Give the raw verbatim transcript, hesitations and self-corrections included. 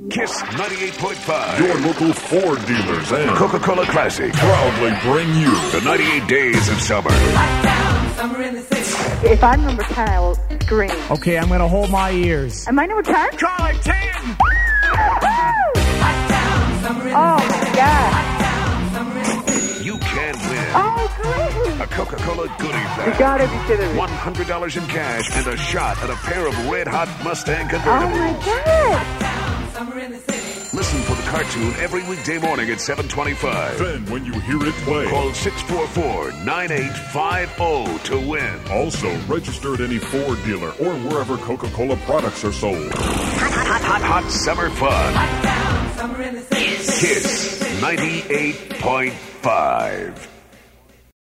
Kiss ninety-eight point five. Your local Ford dealers and Coca-Cola Classic proudly bring you the ninety-eight days of summer. If I'm number ten, I will scream. Okay, I'm going to hold my ears. Am I number ten? Call it ten! Oh, my God. You can win Oh, great. a Coca-Cola goodie You bag, gotta be kidding me. one hundred dollars in cash, and a shot at a pair of red-hot Mustang Oh, convertibles. my God. Listen for the cartoon every weekday morning at seven twenty-five. then when you hear it play. Call six four four, nine eight five zero to win. Also, register at any Ford dealer or wherever Coca-Cola products are sold. Hot, hot, hot, hot summer fun. Kiss ninety-eight point five.